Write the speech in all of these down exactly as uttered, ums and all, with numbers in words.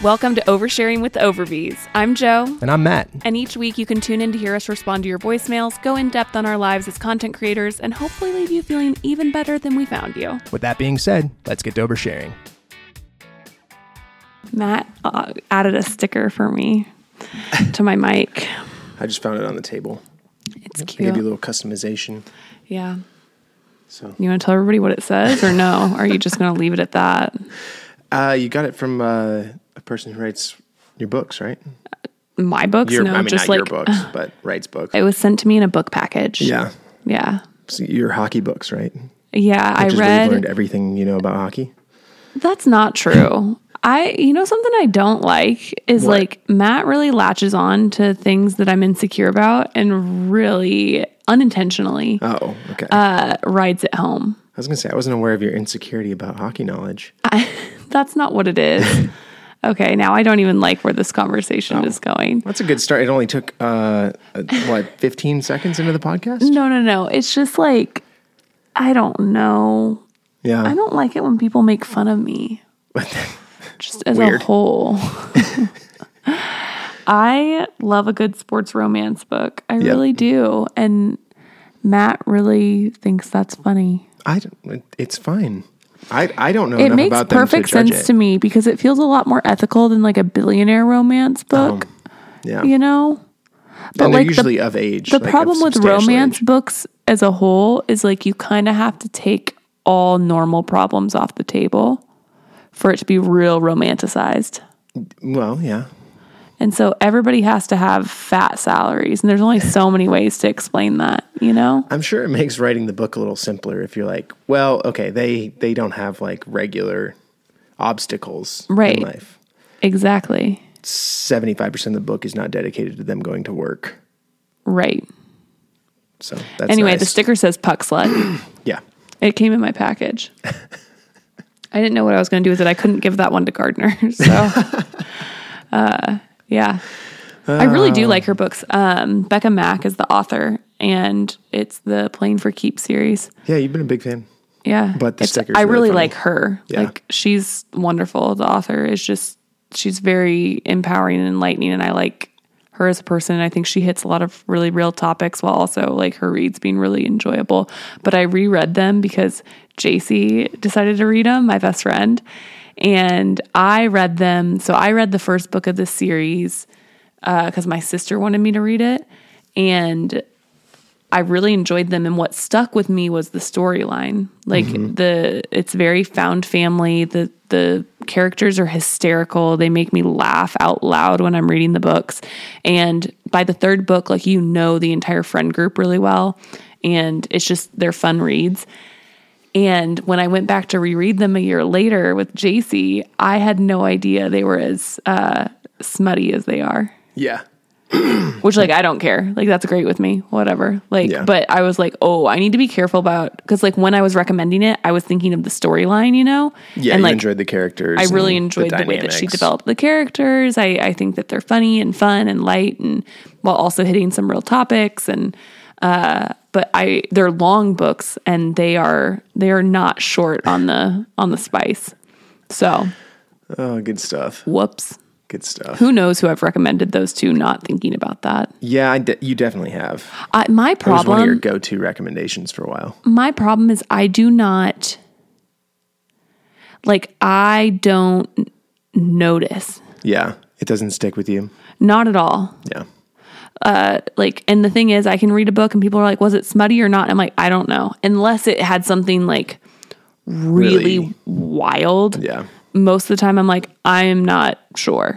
Welcome to Oversharing with the Overbees. I'm Joe. And I'm Matt. And each week you can tune in to hear us respond to your voicemails, go in depth on our lives as content creators, and hopefully leave you feeling even better than we found you. With that being said, let's get to oversharing. Matt uh, added a sticker for me to my mic. I just found it on the table. It's I cute. gave you a little customization. Yeah. So you want to tell everybody what it says or no? Or are you just going to leave it at that? Uh, you got it from uh, a person who writes your books, right? My books? Your, no, I mean, just not like your books, but writes books. It was sent to me in a book package. Yeah. Yeah. So your hockey books, right? Yeah, Which I is read. where you've learned everything you know about hockey. That's not true. I, you know, something I don't like is What? like Matt really latches on to things that I'm insecure about and really unintentionally Oh, okay. uh, rides it home. I was going to say, I wasn't aware of your insecurity about hockey knowledge. I, that's not what it is. Okay, now I don't even like where this conversation Oh. is going. That's a good start. It only took, uh, uh, what, fifteen seconds into the podcast? No, no, no. It's just like, I don't know. Yeah. I don't like it when people make fun of me. Just as Weird. a whole. I love a good sports romance book. I Yep. really do. And Matt really thinks that's funny. I don't, it's fine. I, I don't know It enough makes about them perfect to judge sense it. to me because it feels a lot more ethical than like a billionaire romance book, Um, yeah. you know? But and they're like usually the, of age. the like problem of with substantial romance age. books as a whole is like you kind of have to take all normal problems off the table for it to be real romanticized. Well, yeah. And so everybody has to have fat salaries. And there's only so many ways to explain that, you know? I'm sure it makes writing the book a little simpler if you're like, well, okay, they, they don't have like regular obstacles Right. in life. Exactly. seventy-five percent of the book is not dedicated to them going to work. Right. So that's Anyway, nice. the sticker says Puck Slut. Yeah. It came in my package. I didn't know what I was going to do with it. I couldn't give that one to Gardner. So, uh, yeah. I really do like her books. Um, Becca Mack is the author, and it's the Playing for Keeps series. Yeah, you've been a big fan. Yeah. But the It's- sticker's I really really funny. like her. Yeah. Like, she's wonderful. The author is just, she's very empowering and enlightening, and I like her as a person. I think she hits a lot of really real topics while also like her reads being really enjoyable. But I reread them because J C decided to read them, my best friend. And I read them. So I read the first book of this series because uh, my sister wanted me to read it. And I really enjoyed them, and what stuck with me was the storyline. Like mm-hmm. the, it's very found family. The the characters are hysterical. They make me laugh out loud when I'm reading the books. And by the third book, like you know the entire friend group really well, and it's just they're fun reads. And when I went back to reread them a year later with J C, I had no idea they were as uh, smutty as they are. Yeah. Which, like, I don't care. Like, that's great with me. Whatever. Like, Yeah. but I was like, oh, I need to be careful about, because, like, when I was recommending it, I was thinking of the storyline, you know? Yeah, and, you like, enjoyed the characters. I really and enjoyed the, the way that she dynamics. developed the characters. I, I think that they're funny and fun and light, and while also hitting some real topics. And, uh, but I, they're long books, and they are, they are not short on the, on the spice. So. Oh, good stuff. Whoops. Good stuff. Who knows who I've recommended those to, not thinking about that. Yeah, I de- you definitely have. I, my That was one of your problem, go-to recommendations for a while. my problem is I do not, like, I don't notice. Yeah, it doesn't stick with you. Not at all. Yeah. Uh, like, and the thing is, I can read a book and people are like, was it smutty or not? I'm like, I don't know. Unless it had something like really, Really? wild. Yeah. Most of the time I'm like, I'm not sure.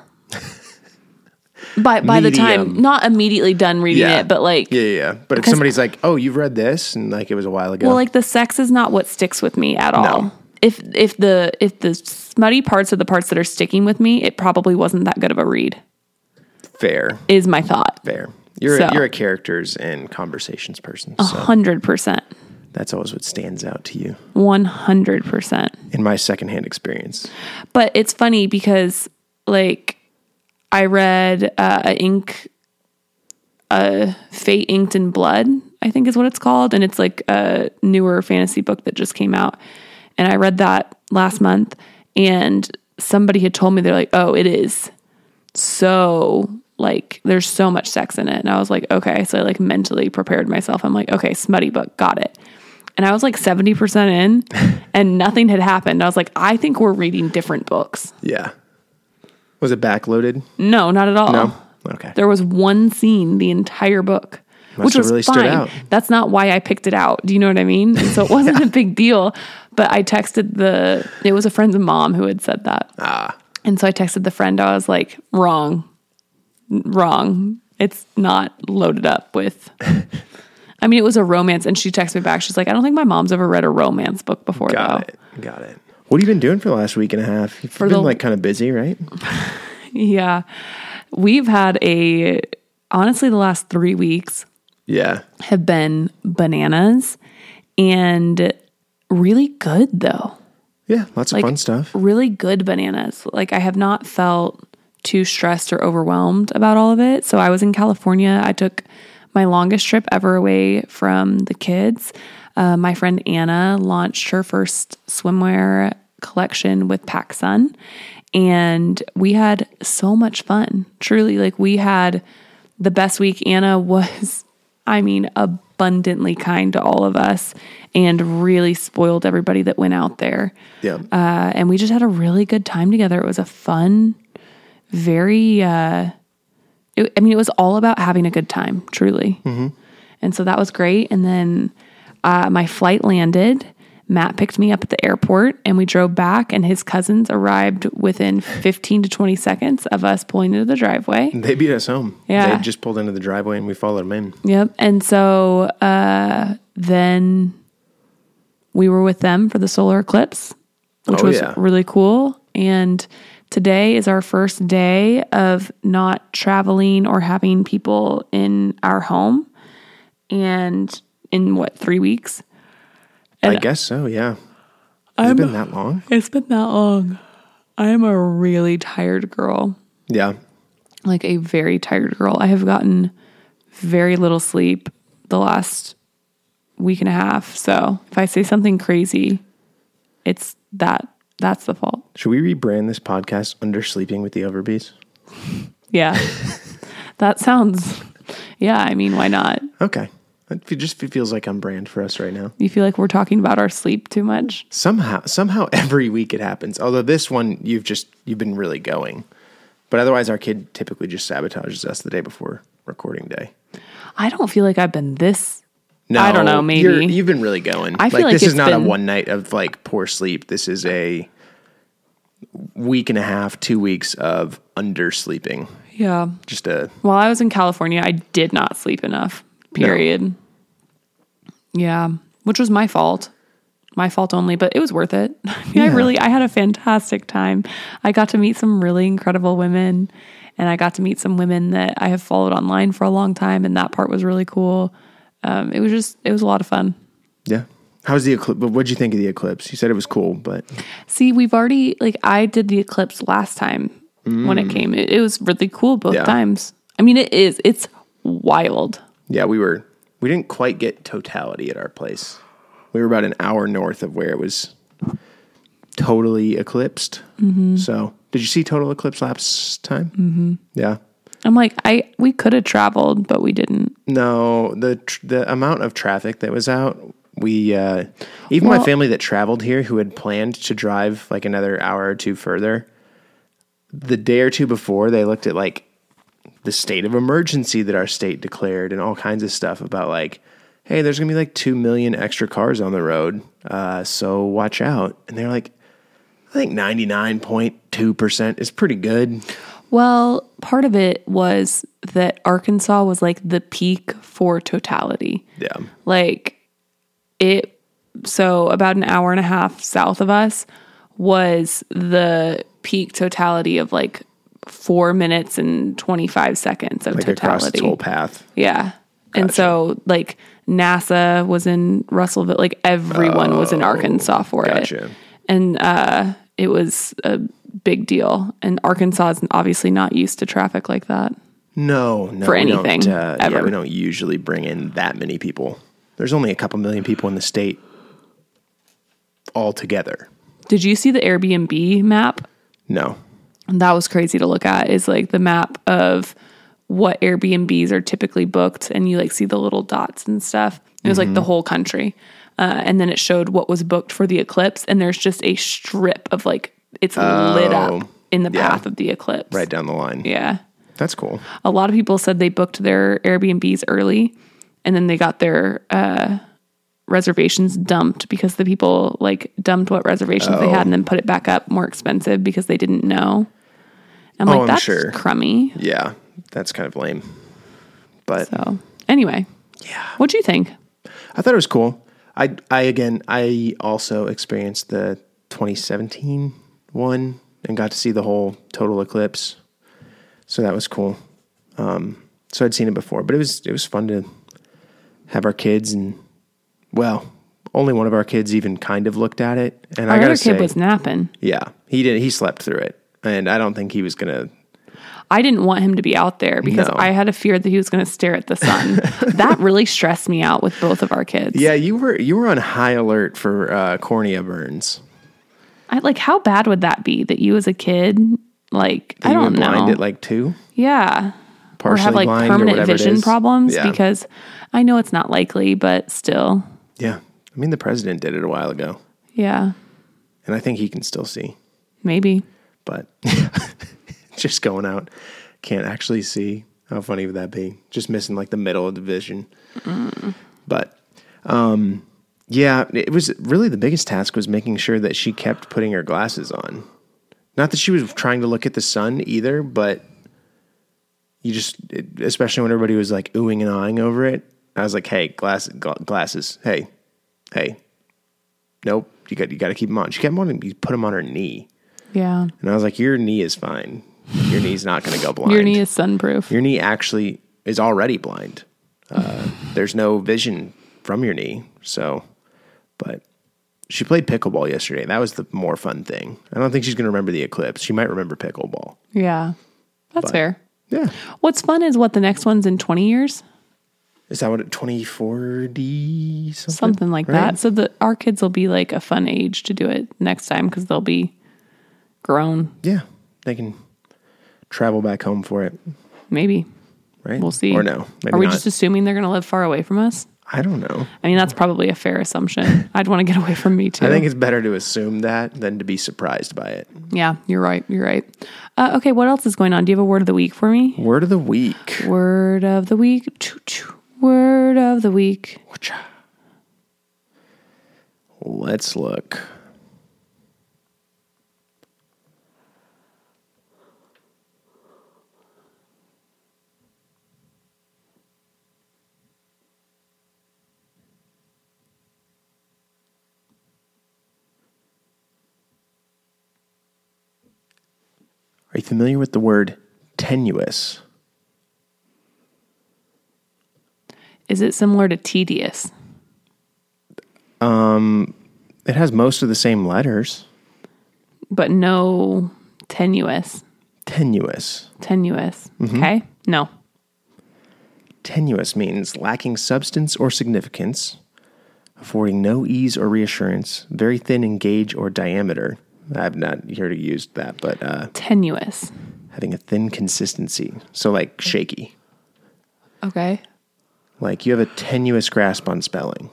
By by the time, Medium. not immediately done reading Yeah. it, but like, Yeah, yeah, yeah. But if Because- somebody's like, "Oh, you've read this," and like it was a while ago. well, like the sex is not what sticks with me at all. No. If if the if the smutty parts are the parts that are sticking with me, it probably wasn't that good of a read. fair, Is my thought. fair. You're So. a, you're a characters and conversations person, A so hundred percent. that's always what stands out to you One hundred percent. in my secondhand experience. But it's funny because, like, I read uh, a ink, uh, Fate Inked in Blood, I think is what it's called, and it's like a newer fantasy book that just came out. And I read that last month, and somebody had told me, they're like, oh, it is so like, there's so much sex in it. And I was like, okay. So I like mentally prepared myself. I'm like, okay, smutty book, got it. And I was like seventy percent in and nothing had happened. I was like, I think we're reading different books. Yeah. Was it backloaded? No, not at all. No? Okay. There was one scene the entire book, Must which have was really stood fine. out. That's not why I picked it out. Do you know what I mean? And so it wasn't yeah. a big deal. But I texted the, it was a friend's mom who had said that. Ah. And so I texted the friend. I was like, wrong, wrong. It's not loaded up with, I mean, it was a romance. And she texted me back. She's like, I don't think my mom's ever read a romance book before. Got though. it. Got it. What have you been doing for the last week and a half? You've for been the, like kind of busy, right? Yeah. We've had a, honestly, the last three weeks yeah, have been bananas and really good though. Yeah, lots of like, fun stuff. Really good bananas. Like I have not felt too stressed or overwhelmed about all of it. So I was in California. I took my longest trip ever away from the kids. Uh, my friend Anna launched her first swimwear collection with PacSun. And we had so much fun. Truly, like we had the best week. Anna was, I mean, abundantly kind to all of us and really spoiled everybody that went out there. Yeah. Uh, and we just had a really good time together. It was a fun, very, uh, it, I mean, it was all about having a good time, truly. Mm-hmm. And so that was great. And then uh, my flight landed. Matt picked me up at the airport and we drove back, and his cousins arrived within fifteen to twenty seconds of us pulling into the driveway. They beat us home. Yeah. They just pulled into the driveway and we followed them in. Yep. And so uh, then we were with them for the solar eclipse, which oh, was yeah. really cool. And today is our first day of not traveling or having people in our home. And in what, three weeks? I guess so, yeah. Has I'm, it been that long? It's been that long. I am a really tired girl. Yeah. Like a very tired girl. I have gotten very little sleep the last week and a half. So if I say something crazy, it's that. That's the fault. Should we rebrand this podcast Undersleeping with the Overbees? Yeah. That sounds, yeah, I mean, why not? Okay. It just feels like I'm brand for us right now. You feel like we're talking about our sleep too much? Somehow, somehow every week it happens. Although this one, you've just, you've been really going. But otherwise, our kid typically just sabotages us the day before recording day. I don't feel like I've been this, no, I don't know, maybe. You're, you've been really going. I feel like, like this it's is not been, a one night of like poor sleep. This is a week and a half, two weeks of undersleeping. Yeah. Just a... While I was in California, I did not sleep enough. Period. No. Yeah, which was my fault. My fault only, but it was worth it. I mean, yeah. I really, I had a fantastic time. I got to meet some really incredible women, and I got to meet some women that I have followed online for a long time, and that part was really cool. Um, it was just, it was a lot of fun. Yeah. How's the eclipse? What'd you think of the eclipse? You said it was cool, but... See, we've already, like, I did the eclipse last time mm. when it came. It, it was really cool both yeah. times. I mean, it is, it's wild. Yeah, we were... We didn't quite get totality at our place. We were about an hour north of where it was totally eclipsed. Mm-hmm. So, did you see total eclipse last time? Mm-hmm. Yeah. I'm like, I we could have traveled, but we didn't. No, the the amount of traffic that was out, we uh, even well, my family that traveled here, who had planned to drive like another hour or two further, the day or two before, they looked at like the state of emergency that our state declared and all kinds of stuff about like, hey, there's going to be like two million extra cars on the road. Uh, so watch out. And they're like, I think ninety-nine point two percent is pretty good. Well, part of it was that Arkansas was like the peak for totality. Yeah. Like it, so about an hour and a half south of us was the peak totality of like four minutes and twenty-five seconds of like totality. Across the whole path. Yeah. Gotcha. And so like NASA was in Russellville, like everyone oh, was in Arkansas for gotcha. it. And uh, it was a big deal. And Arkansas is obviously not used to traffic like that. No, no. For anything, uh, ever. Yeah, we don't usually bring in that many people. There's only a couple million people in the state altogether. Did you see the Airbnb map? No. And that was crazy to look at, is like the map of what Airbnbs are typically booked, and you like see the little dots and stuff. It was mm-hmm. like the whole country. Uh, and then it showed what was booked for the eclipse, and there's just a strip of like, it's oh, lit up in the path yeah. of the eclipse. Right down the line. Yeah. That's cool. A lot of people said they booked their Airbnbs early, and then they got their uh, reservations dumped because the people like dumped what reservations oh. they had and then put it back up more expensive because they didn't know. I'm like, oh, I'm that's sure. crummy. Yeah, that's kind of lame. But so anyway, yeah. What'd you think? I thought it was cool. I, I again, I also experienced the twenty seventeen one and got to see the whole total eclipse. So that was cool. Um, so I'd seen it before, but it was it was fun to have our kids, and well, only one of our kids even kind of looked at it. And our I gotta other say, kid was napping. Yeah, he did. He slept through it, and I don't think he was gonna. I didn't want him to be out there because no. I had a fear that he was going to stare at the sun. That really stressed me out with both of our kids. Yeah, you were you were on high alert for uh, cornea burns. I like, how bad would that be that you as a kid, like, that I don't you were know, blind at like two? Yeah, partially or have like blind permanent or vision problems yeah. because I know it's not likely, but still. Yeah, I mean the president did it a while ago. Yeah, and I think he can still see. Maybe, but. Just going out, can't actually see. How funny would that be? Just missing like the middle of the vision. Mm. But um, yeah, it was really the biggest task was making sure that she kept putting her glasses on. Not that she was trying to look at the sun either, but you just, especially when everybody was like oohing and ahhing over it, I was like, hey, glass, glasses, hey, hey, nope, you got you got to keep them on. She kept them on and you put them on her knee. Yeah. And I was like, your knee is fine. Your knee's not going to go blind. Your knee is sunproof. Your knee actually is already blind. Uh, there's no vision from your knee. So, but she played pickleball yesterday. That was the more fun thing. I don't think she's going to remember the eclipse. She might remember pickleball. Yeah. That's but, fair. Yeah. What's fun is what the next one's in twenty years. Is that what it, twenty forty something? Something like right? that. So that our kids will be like a fun age to do it next time because they'll be grown. Yeah. They can travel back home for it. Maybe. Right? We'll see. Or no. Maybe Are we not. just assuming they're going to live far away from us? I don't know. I mean, that's probably a fair assumption. I'd want to get away from me too. I think it's better to assume that than to be surprised by it. Yeah, you're right. You're right. Uh, okay, what else is going on? Do you have a word of the week for me? Word of the week. Word of the week. Word of the week. Let's look. Are you familiar with the word tenuous? Is it similar to tedious? Um, it has most of the same letters. But no tenuous. Tenuous. Tenuous. Mm-hmm. Okay. No. Tenuous means lacking substance or significance, affording no ease or reassurance, very thin in gauge or diameter. I've not heard it used that, but... Uh, tenuous. Having a thin consistency. So like shaky. Okay. Like you have a tenuous grasp on spelling.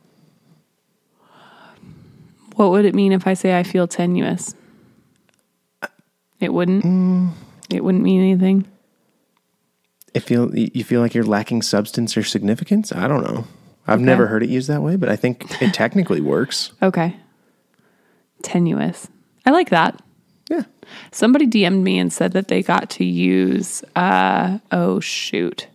What would it mean if I say I feel tenuous? It wouldn't? Mm, it wouldn't mean anything? It feel, you feel like you're lacking substance or significance? I don't know. I've okay. never heard it used that way, but I think it technically works. Okay. Tenuous. I like that. Yeah. Somebody D M'd me and said that they got to use, uh, oh, shoot.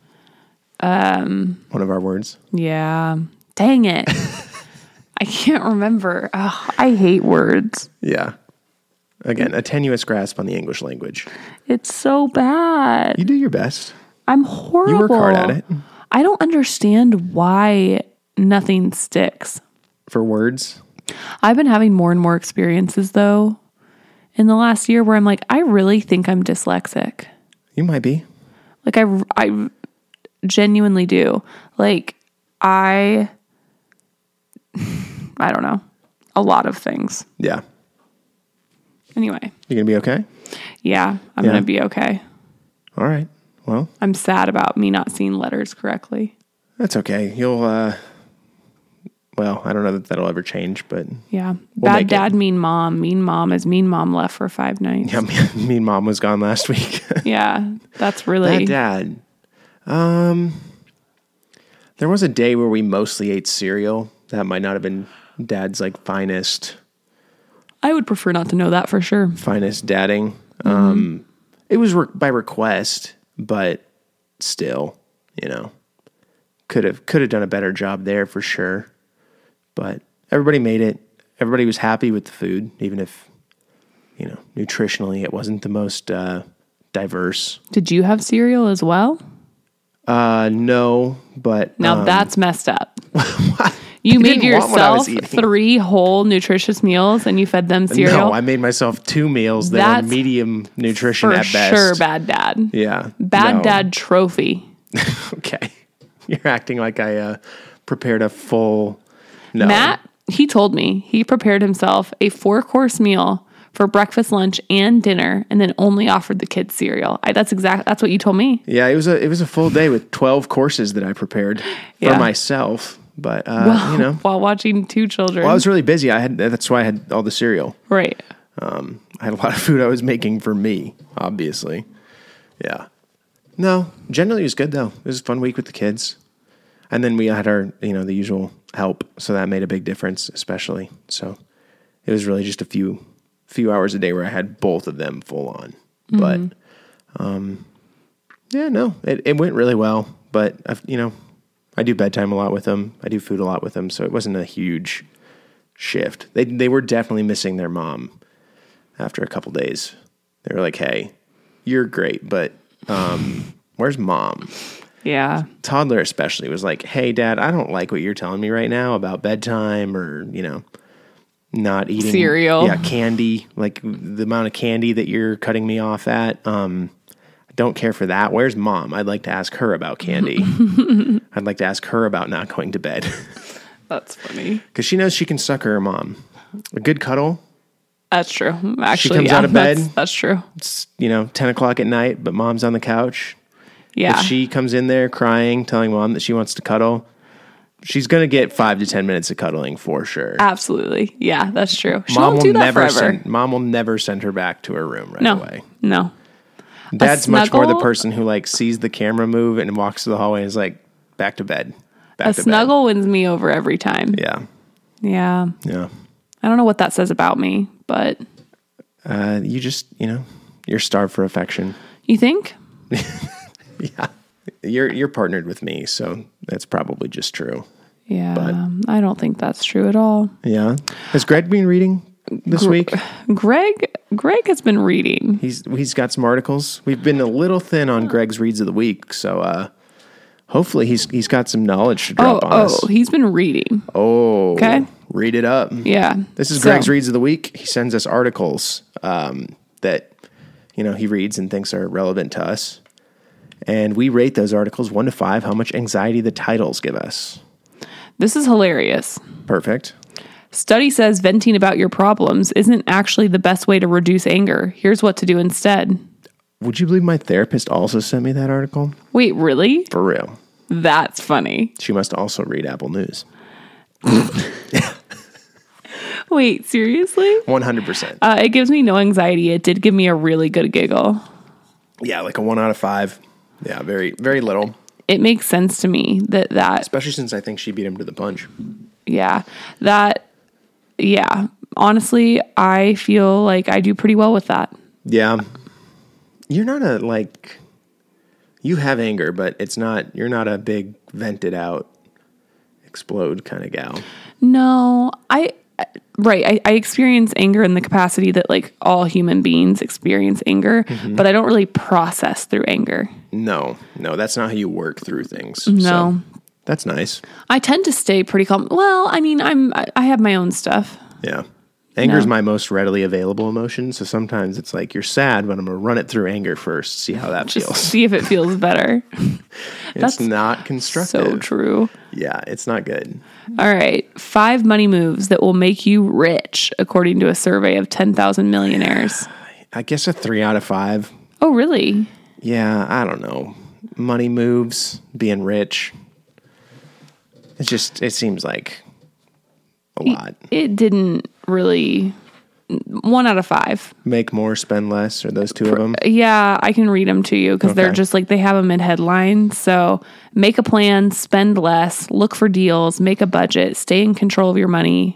um, One of our words. Yeah. Dang it. I can't remember. Oh, I hate words. Yeah. Again, a tenuous grasp on the English language. It's so bad. You do your best. I'm horrible. You work hard at it. I don't understand why nothing sticks. For words? I've been having more and more experiences, though, in the last year where I'm like, I really think I'm dyslexic. You might be. Like, I, I genuinely do. Like, I, I don't know, a lot of things. Yeah. Anyway. You gonna be okay? Yeah, I'm Yeah. going to be okay. All right. Well, I'm sad about me not seeing letters correctly. that's okay. You'll, uh, well, I don't know that that'll ever change, but Yeah. We'll Bad make dad, it. mean mom. Mean mom is mean mom left for five nights. yeah, me, me and mom was gone last week. Yeah, that's really... Bad dad. Um, there was a day where we mostly ate cereal. That might not have been dad's like finest, I would prefer not to know that for sure. finest dadding. Mm-hmm. Um, it was re- by request, but still, you know, could have could have done a better job there for sure. But everybody made it. Everybody was happy with the food, even if, you know, nutritionally it wasn't the most uh, diverse. Did you have cereal as well? Uh, no, but Now um, that's messed up. You made didn't want what I was yourself eating. three whole nutritious meals and you fed them cereal? No, I made myself two meals that That's were medium nutrition for at best. sure bad dad. Yeah. Bad no. dad trophy. Okay. You're acting like I uh, prepared a full. No. Matt, he told me he prepared himself a four-course meal for breakfast, lunch, and dinner, and then only offered the kids cereal. I, that's exact. That's what you told me. Yeah, it was a it was a full day with twelve courses that I prepared for Yeah. myself. But uh, you know, While watching two children. well, I was really busy. I had that's why I had all the cereal. right. Um, I had a lot of food I was making for me, obviously. Yeah. No, generally it was good though. It was a fun week with the kids. And then we had our, you know, the usual help. So that made a big difference, especially. So it was really just a few, few hours a day where I had both of them full on. Mm-hmm. But, um, yeah, no, it, it went really well. But, I've, you know, I do bedtime a lot with them. I do food a lot with them. So it wasn't a huge shift. They, they were definitely missing their mom after a couple days. They were like, hey, you're great, but, um, where's mom? Yeah. Toddler especially was like, hey, Dad, I don't like what you're telling me right now about bedtime or, you know, not eating cereal. Yeah, candy, like the amount of candy that you're cutting me off at. Um, I don't care for that. Where's mom? I'd like to ask her about candy. I'd like to ask her about not going to bed. That's funny. Because she knows she can sucker her mom. A good cuddle. That's true. Actually, comes yeah, out of bed. That's, that's true. It's, you know, ten o'clock at night, but mom's on the couch. Yeah. If she comes in there crying, telling mom that she wants to cuddle, she's going to get five to ten minutes of cuddling for sure. Absolutely. Yeah, that's true. She Mom won't will do that never forever. send, mom will never send her back to her room right no. away. No. Dad's much more the snuggle- person who like sees the camera move and walks to the hallway and is like, back to bed. Back A to snuggle wins me over every time. bed. Yeah. Yeah. Yeah. I don't know what that says about me, but Uh, you just, you know, you're starved for affection. you think? Yeah. You're, you're partnered with me. So that's probably just true. Yeah. But- I don't think that's true at all. Yeah. Has Greg been reading this week? Greg Greg has been reading. He's he's got some articles. We've been a little thin on Greg's reads of the week, so uh, hopefully he's he's got some knowledge to Oh, drop on oh, us. he's been reading. Oh, Okay. Read it up. Yeah. This is So- Greg's reads of the week. He sends us articles um, that you know he reads and thinks are relevant to us, and we rate those articles one to five. How much anxiety the titles give us. This is hilarious. Perfect. Study says venting about your problems isn't actually the best way to reduce anger. Here's what to do instead. Would you believe my therapist also sent me that article? Wait, really? For real. That's funny. She must also read Apple News. Wait, seriously? one hundred percent. Uh, it gives me no anxiety. It did give me a really good giggle. Yeah, like a one out of five. Yeah, very, very little. It makes sense to me that that, Especially since I think she beat him to the punch. yeah, that, yeah. Honestly, I feel like I do pretty well with that. Yeah. You're not a, like, you have anger, but it's not, you're not a big vented out, explode kind of gal. No, I, right. I, I experience anger in the capacity that like all human beings experience anger, Mm-hmm. but I don't really process through anger. No, no, that's not how you work through things. No. So, that's nice. I tend to stay pretty calm. Well, I mean, I'm, I I have my own stuff. Yeah. Anger is No. my most readily available emotion. So sometimes it's like you're sad, but I'm going to run it through anger first, see how that Just feels. see if it feels better. It's not constructive. So true. Yeah, it's not good. All right. Five money moves that will make you rich, according to a survey of ten thousand millionaires. I guess a three out of five. Oh, really? Yeah, I don't know. Money moves, being rich. It's just, it seems like a lot. It didn't really. One out of five. Make more, spend less, or those two of them? Yeah, I can read them to you because they're Okay. just like they have them in headlines. So make a plan, spend less, look for deals, make a budget, stay in control of your money.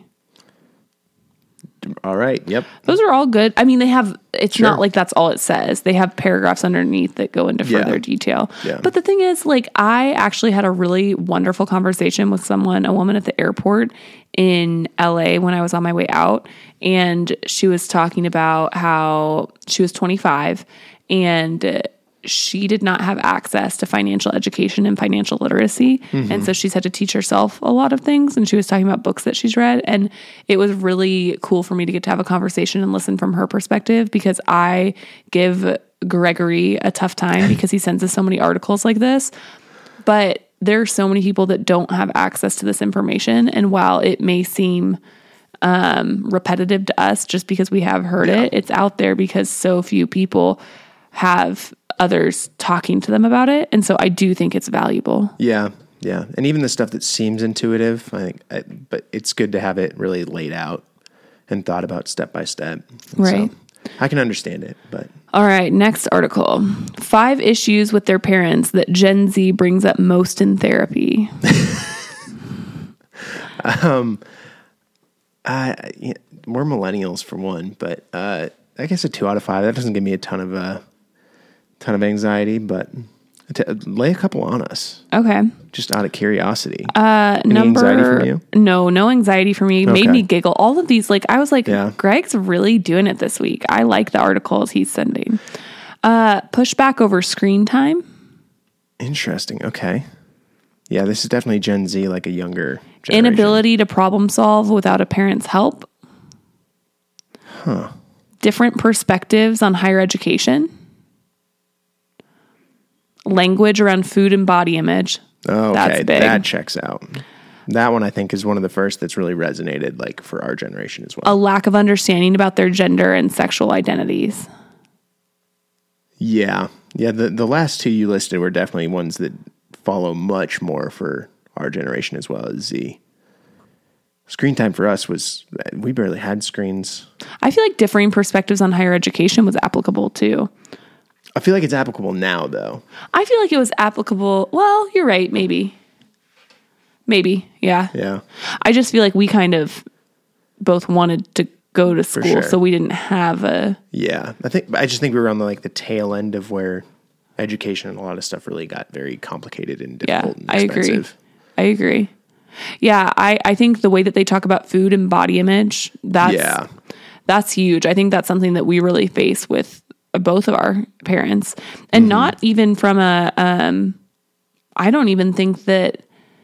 All right, yep. Those are all good. I mean, they have, it's Sure. not like that's all it says. They have paragraphs underneath that go into Yeah. further detail. Yeah. But the thing is, like, I actually had a really wonderful conversation with someone, a woman at the airport in L A when I was on my way out. And she was talking about how she was twenty-five and she did not have access to financial education and financial literacy. Mm-hmm. And so she's had to teach herself a lot of things. And she was talking about books that she's read. And it was really cool for me to get to have a conversation and listen from her perspective because I give Gregory a tough time because he sends us so many articles like this. But there are so many people that don't have access to this information. And while it may seem um, repetitive to us just because we have heard Yeah. it, it's out there because so few people have others talking to them about it. And so I do think it's valuable. Yeah, yeah. And even the stuff that seems intuitive, I think, I, but it's good to have it really laid out and thought about step by step. And Right. So I can understand it, but All right, next article. Five issues with their parents that Gen Z brings up most in therapy. I, yeah, we're millennials for one, but uh, I guess a two out of five. That doesn't give me a ton of uh, ton of anxiety, but t- lay a couple on us Okay. just out of curiosity. Uh, Any number anxiety from you? No, no anxiety for me. Made Okay. me giggle. All of these, like I was like, Yeah. Greg's really doing it this week. I like the articles he's sending. Uh, pushback over screen time. Interesting. Okay. Yeah, this is definitely Gen Z, like a younger generation. Inability to problem solve without a parent's help. Huh. Different perspectives on higher education. Language around food and body image. Oh, That's okay. big. That checks out. That one I think is one of the first that's really resonated, like for our generation as A well. lack of understanding about their gender and sexual identities. Yeah. Yeah. The, the last two you listed were definitely ones that follow much more for our generation as well as Z. Screen time for us was, we barely had screens. I feel like differing perspectives on higher education was applicable too. I feel like it's applicable now, though. I feel like it was applicable. Well, you're right. Maybe. Maybe. Yeah. Yeah. I just feel like we kind of both wanted to go to school, sure. so we didn't have a. Yeah. I think, I just think we were on the, like the tail end of where education and a lot of stuff really got very complicated and Yeah, difficult and I agree. expensive. I agree. Yeah, I, I think the way that they talk about food and body image, that's Yeah. that's huge. I think that's something that we really face with both of our parents. And Mm-hmm. not even from a um I don't even think that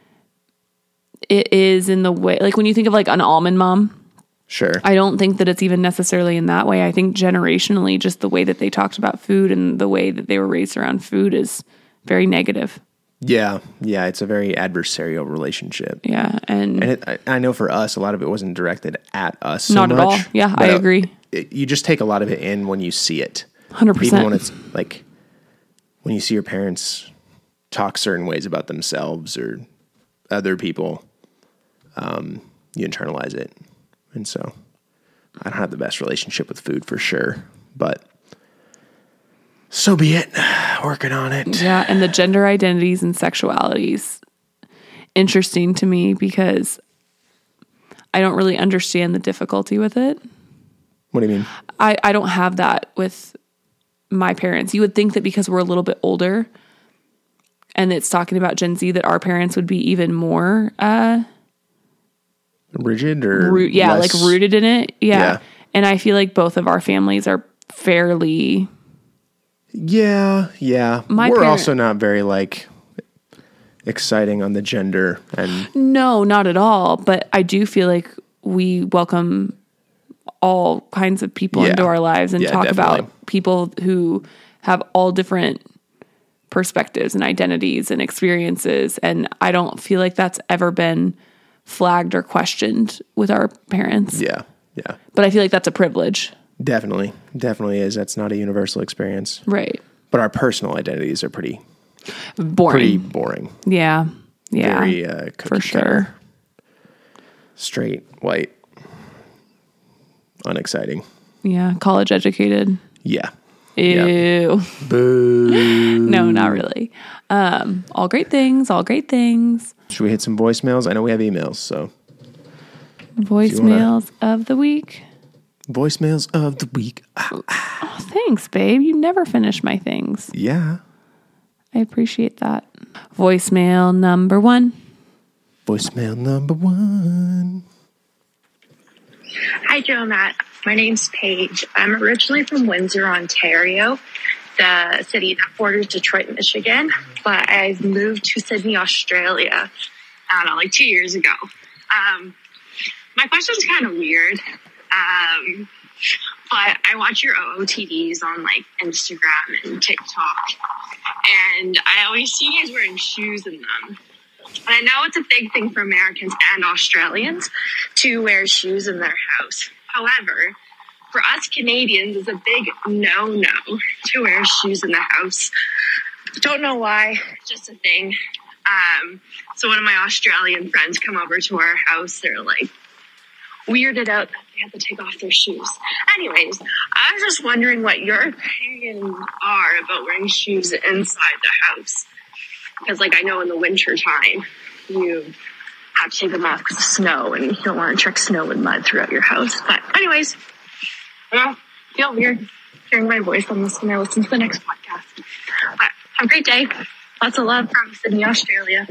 it is in the way like when you think of like an almond mom, Sure. I don't think that it's even necessarily in that way. I think generationally just the way that they talked about food and the way that they were raised around food is very negative. Yeah, yeah, it's a very adversarial relationship, Yeah, and, and it, I, I know for us, a lot of it wasn't directed at us. So Not at much, all. Yeah, but, I uh, agree. it- you just take a lot of it in when you see it, one hundred percent. even when it's like when you see your parents talk certain ways about themselves or other people, um, you internalize it, and so I don't have the best relationship with food for sure, but so be it. Working on it. Yeah, and the gender identities and sexualities. Interesting to me because I don't really understand the difficulty with it. What do you mean? I, I don't have that with my parents. You would think that because we're a little bit older and it's talking about Gen Z that our parents would be even more uh Rigid or root, yeah, less- like rooted in it. Yeah. Yeah. And I feel like both of our families are fairly Yeah, yeah. My We're parent- also not very like exciting on the gender and No, not at all. But I do feel like we welcome all kinds of people Yeah. into our lives and Yeah, talk definitely. about people who have all different perspectives and identities and experiences. And I don't feel like that's ever been flagged or questioned with our parents. Yeah. Yeah. But I feel like that's a privilege. Definitely. Definitely is. That's not a universal experience. Right. But our personal identities are pretty Boring. pretty boring. Yeah. Yeah. Very uh, cookie for sure. cutter. Straight, white. Unexciting. Yeah. College educated. Yeah. Ew. Yeah. Boo. No, not really. Um, all great things, all great things. Should we hit some voicemails? I know we have emails, so. Voicemails of the week. Voicemails of the week. Ah, Oh, thanks, babe. You never finish my things. yeah. I appreciate that. Voicemail number one. Voicemail number one. Hi, Joe and Matt. My name's Paige. I'm originally from Windsor, Ontario, the city that borders Detroit, Michigan, but I've moved to Sydney, Australia, I don't know, like two years ago. Um, my question's kind of weird, um, but I watch your O O T Ds on like Instagram and TikTok, and I always see you guys wearing shoes in them. And I know it's a big thing for Americans and Australians to wear shoes in their house. However, for us Canadians, it's a big no-no to wear shoes in the house. Don't know why, it's just a thing. Um, so one of my Australian friends come over to our house. They're like weirded out that they have to take off their shoes. Anyways, I was just wondering what your opinions are about wearing shoes inside the house. Because, like, I know in the winter time, you have to take them off because of snow, and you don't want to trick snow and mud throughout your house. But anyways, I don't know, feel weird hearing my voice on this when I listen to the next podcast. But have a great day. Lots of love from Sydney, Australia.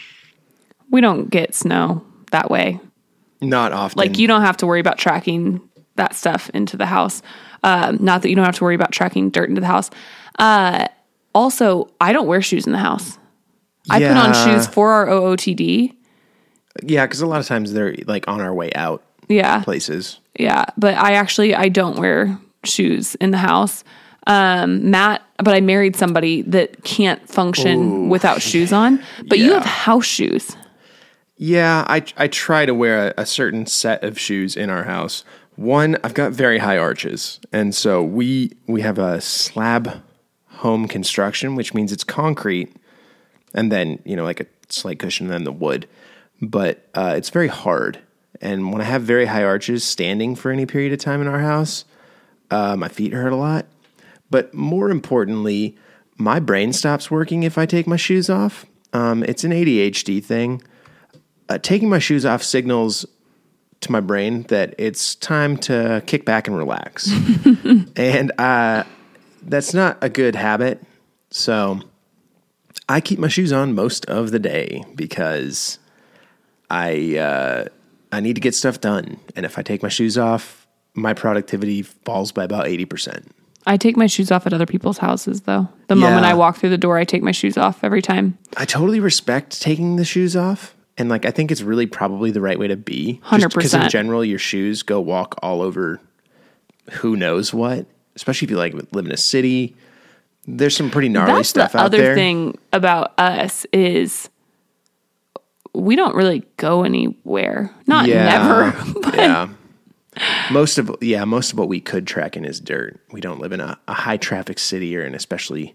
We don't get snow that way. Not often. Like, you don't have to worry about tracking that stuff into the house. Um, not that you don't have to worry about tracking dirt into the house. Uh, also, I don't wear shoes in the house. I put on Yeah. shoes for our O O T D. Yeah, because a lot of times they're like on our way out Yeah. places. Yeah. But I actually, I don't wear shoes in the house. Um, Matt, but I married somebody that can't function Ooh. without shoes on. But you Yeah. have house shoes. Yeah, I I try to wear a, a certain set of shoes in our house. One, I've got very high arches, and so we we have a slab home construction, which means it's concrete, and then you know like a slight cushion, and then the wood. But uh, it's very hard, and when I have very high arches standing for any period of time in our house, uh, my feet hurt a lot. But more importantly, my brain stops working if I take my shoes off. Um, it's an A D H D thing. Uh, taking my shoes off signals to my brain that it's time to kick back and relax. and uh, that's not a good habit. So I keep my shoes on most of the day because I uh, I need to get stuff done. And if I take my shoes off, my productivity falls by about eighty percent. I take my shoes off at other people's houses, though. The moment Yeah. I walk through the door, I take my shoes off every time. I totally respect taking the shoes off. And like, I think it's really probably the right way to be. one hundred Because in percent. general, your shoes go walk all over who knows what, especially if you like live in a city. There's some pretty gnarly That's stuff the out other there. thing about us is we don't really go anywhere. Not never, but yeah. Most of yeah, most of what we could track in is dirt. We don't live in a, a high traffic city or an especially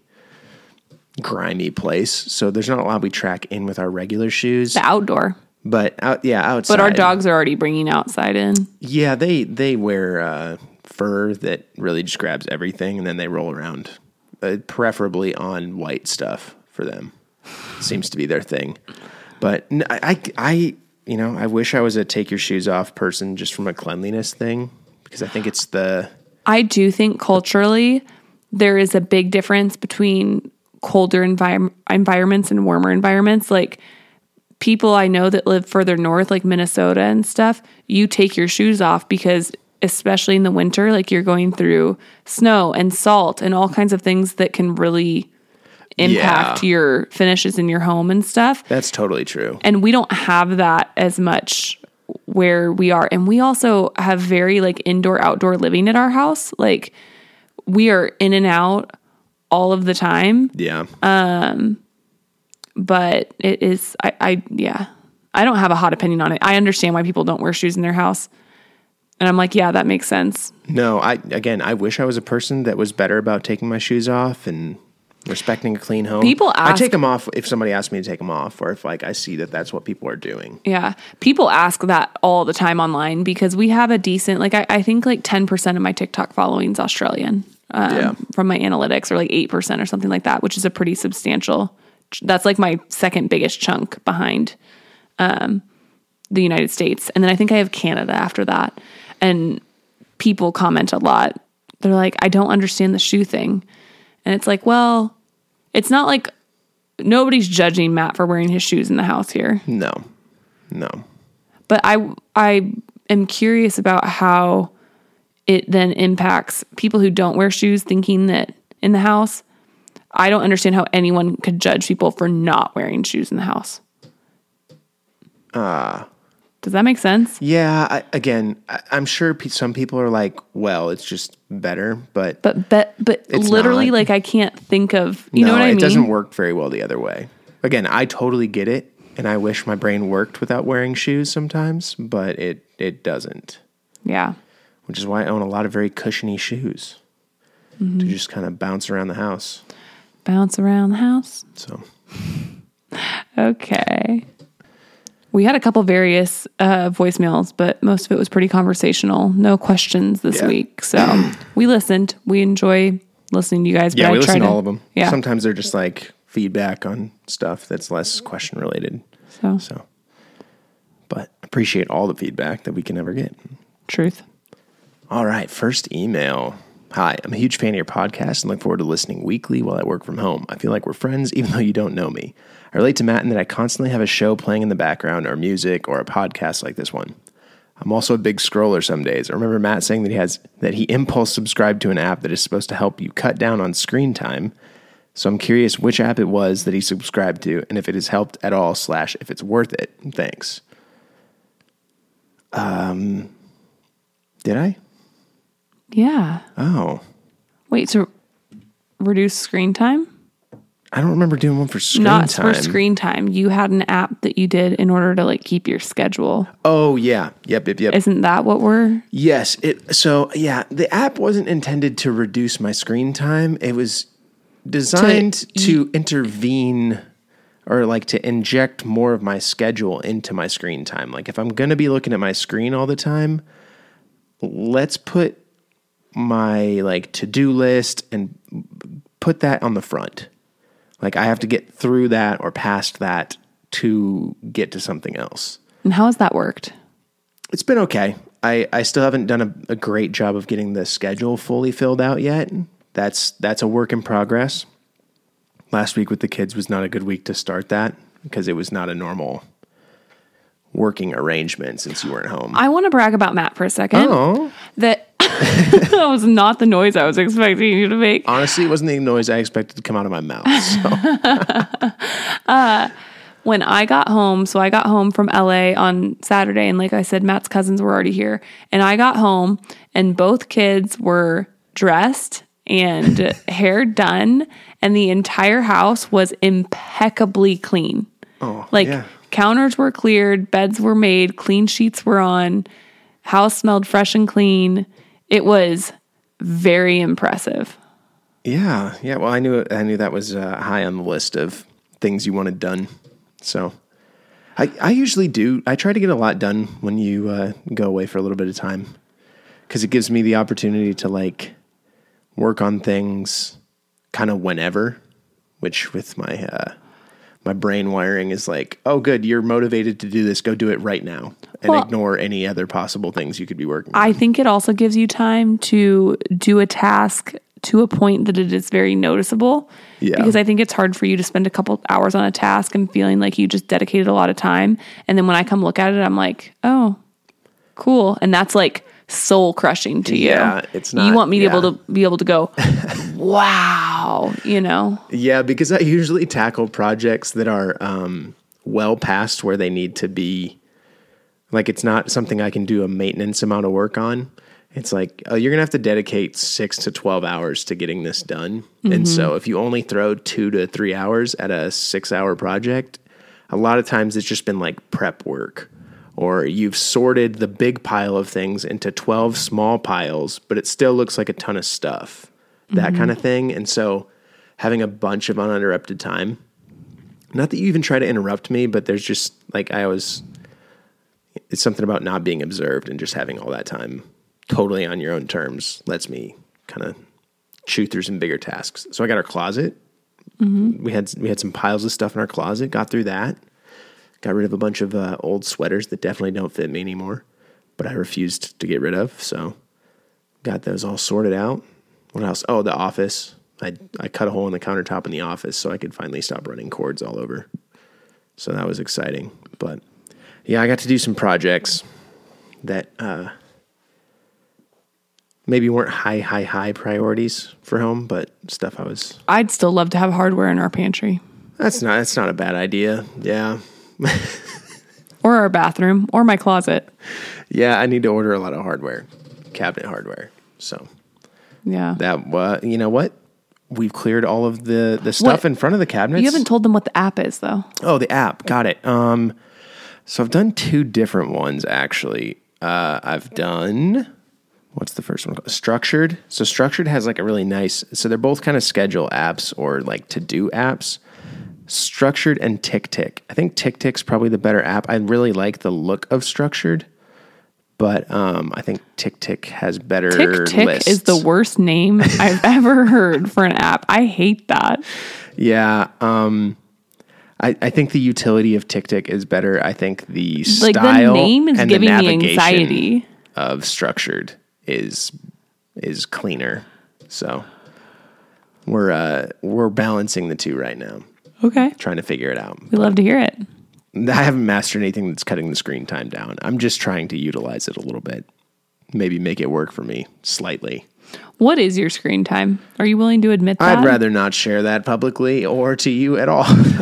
grimy place, so there's not a lot we track in with our regular shoes. the outdoor. But out, yeah, outside. But our dogs are already bringing outside in. Yeah, they they wear uh, fur that really just grabs everything, and then they roll around, uh, preferably on white stuff for them. Seems to be their thing. But n- I, I, I, you know, I wish I was a take your shoes off person just from a cleanliness thing, because I think it's the I do think culturally there is a big difference between colder envir- environments and warmer environments. Like people I know that live further north, like Minnesota and stuff, you take your shoes off because especially in the winter, like you're going through snow and salt and all kinds of things that can really impact Yeah. your finishes in your home and stuff. that's totally true. And we don't have that as much where we are. And we also have very like indoor outdoor living at our house. Like we are in and out all of the time. Yeah. Um, but it is, I, I, yeah, I don't have a hot opinion on it. I understand why people don't wear shoes in their house. And I'm like, yeah, that makes sense. No, I, again, I wish I was a person that was better about taking my shoes off and respecting a clean home. People ask, I take them off if somebody asks me to take them off, or if like I see that that's what people are doing. Yeah. People ask that all the time online because we have a decent, like I, I think like ten percent of my TikTok following is Australian um, yeah. from my analytics, or like eight percent or something like that, which is a pretty substantial, that's like my second biggest chunk behind um, the United States. And then I think I have Canada after that. And people comment a lot. They're like, I don't understand the shoe thing. And it's like, well, it's not like nobody's judging Matt for wearing his shoes in the house here. No, no. But I, I am curious about how it then impacts people who don't wear shoes thinking that in the house. I don't understand how anyone could judge people for not wearing shoes in the house. Uh, Does that make sense? Yeah. I, again, I, I'm sure pe- some people are like, well, it's just better, but But but but It's literally, not. like I can't think of. You no, know what I it mean? doesn't work very well the other way. Again, I totally get it, and I wish my brain worked without wearing shoes sometimes, but it it doesn't. Yeah. Which is why I own a lot of very cushiony shoes Mm-hmm. to just kind of bounce around the house. Bounce around the house. So Okay. We had a couple various uh, voicemails, but most of it was pretty conversational. No questions this Yeah. week. So we listened. We enjoy listening to you guys. But yeah, I we try listen to to all of them. Yeah. Sometimes they're just like feedback on stuff that's less question related. So, So, but appreciate all the feedback that we can ever get. truth. All right, first email. Hi, I'm a huge fan of your podcast and look forward to listening weekly while I work from home. I feel like we're friends even though you don't know me. I relate to Matt in that I constantly have a show playing in the background or music or a podcast like this one. I'm also a big scroller some days. I remember Matt saying that he has that he impulse subscribed to an app that is supposed to help you cut down on screen time. So I'm curious which app it was that he subscribed to and if it has helped at all slash if it's worth it. Thanks. Um, did I? Yeah. Oh, Wait, to reduce screen time? I don't remember doing one for screen Not time. for screen time. You had an app that you did in order to like keep your schedule. Oh yeah, yep, yep, yep. Isn't that what we're? Yes. It. So yeah, the app wasn't intended to reduce my screen time. It was designed to, to intervene or like to inject more of my schedule into my screen time. Like if I'm going to be looking at my screen all the time, let's put my like to-do list and put that on the front. Like I have to get through that or past that to get to something else. And how has that worked? It's been okay. I, I still haven't done a, a great job of getting the schedule fully filled out yet. That's that's a work in progress. Last week with the kids was not a good week to start that because it was not a normal working arrangement since you weren't home. I want to brag about Matt for a second. Oh. That that was not the noise I was expecting you to make. Honestly, it wasn't the noise I expected to come out of my mouth. So. uh, when I got home, so I got home from L A on Saturday, and like I said, Matt's cousins were already here. And I got home, and both kids were dressed and hair done, and the entire house was impeccably clean. Oh, like yeah. counters were cleared, beds were made, clean sheets were on, house smelled fresh and clean. It was very impressive. Yeah, yeah. Well, I knew I knew that was uh, high on the list of things you wanted done. So, I I usually do. I try to get a lot done when you uh, go away for a little bit of time because it gives me the opportunity to like work on things kind of whenever. Which with my uh, my brain wiring is like, oh, good, you're motivated to do this. Go do it right now, and well, ignore any other possible things you could be working on. I think it also gives you time to do a task to a point that it is very noticeable. Yeah. Because I think it's hard for you to spend a couple hours on a task and feeling like you just dedicated a lot of time. And then when I come look at it, I'm like, oh, cool. And that's like soul crushing to you. Yeah, it's not. You want me to yeah. be able to be able to go, wow, you know? Yeah, because I usually tackle projects that are um, well past where they need to be Like, it's not something I can do a maintenance amount of work on. It's like, oh, you're going to have to dedicate six to twelve hours to getting this done. Mm-hmm. And so if you only throw two to three hours at a six hour project, a lot of times it's just been like prep work, or you've sorted the big pile of things into twelve small piles, but it still looks like a ton of stuff, that mm-hmm. kind of thing. And so having a bunch of uninterrupted time, not that you even try to interrupt me, but there's just like, I always, it's something about not being observed and just having all that time totally on your own terms lets me kind of chew through some bigger tasks. So I got our closet. Mm-hmm. We had we had some piles of stuff in our closet. Got through that. Got rid of a bunch of uh, old sweaters that definitely don't fit me anymore, but I refused to get rid of. So got those all sorted out. What else? Oh, the office. I I cut a hole in the countertop in the office so I could finally stop running cords all over. So that was exciting. But yeah, I got to do some projects that uh, maybe weren't high, high, high priorities for home, but stuff I was... I'd still love to have hardware in our pantry. That's not that's not a bad idea. Yeah. Or our bathroom, or my closet. Yeah, I need to order a lot of hardware, cabinet hardware. So yeah, that uh, you know what? We've cleared all of the, the stuff what? in front of the cabinets. You haven't told them what the app is, though. Oh, the app. Got it. Um, so I've done two different ones, actually. Uh, I've done... What's the first one called? Structured. So Structured has like a really nice... So they're both kind of schedule apps or like to-do apps. Structured and TickTick. I think TickTick's probably the better app. I really like the look of Structured, but um, I think TickTick has better TickTick lists. Is the worst name I've ever heard for an app. I hate that. Yeah. Um, I, I think the utility of TickTick is better. I think the like style the name is and giving the me anxiety of Structured is is cleaner. So we're uh, we're balancing the two right now. Okay. Trying to figure it out. We love to hear it. I haven't mastered anything that's cutting the screen time down. I'm just trying to utilize it a little bit. Maybe make it work for me slightly. What is your screen time? Are you willing to admit that? I'd rather not share that publicly or to you at all.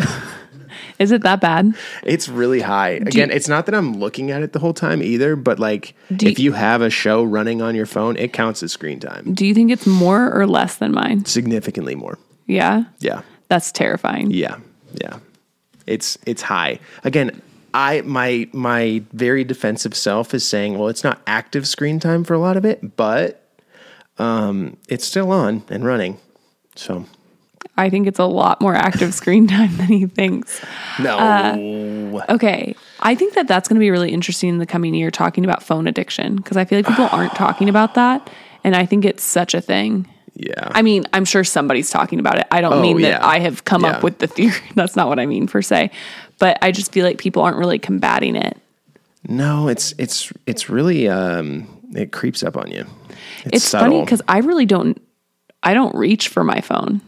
Is it that bad? It's really high. Again, you, it's not that I'm looking at it the whole time either, but like if you, you have a show running on your phone, it counts as screen time. Do you think it's more or less than mine? Significantly more. Yeah? Yeah. That's terrifying. Yeah. Yeah. It's it's high. Again, I my my very defensive self is saying, well, it's not active screen time for a lot of it, but um, it's still on and running. So I think it's a lot more active screen time than he thinks. No. Uh, okay. I think that that's going to be really interesting in the coming year, talking about phone addiction, because I feel like people aren't talking about that, and I think it's such a thing. Yeah. I mean, I'm sure somebody's talking about it. I don't oh, mean that yeah. I have come yeah. up with the theory. That's not what I mean per se. But I just feel like people aren't really combating it. No, it's it's it's really um, it creeps up on you. It's, it's funny because I really don't I don't reach for my phone.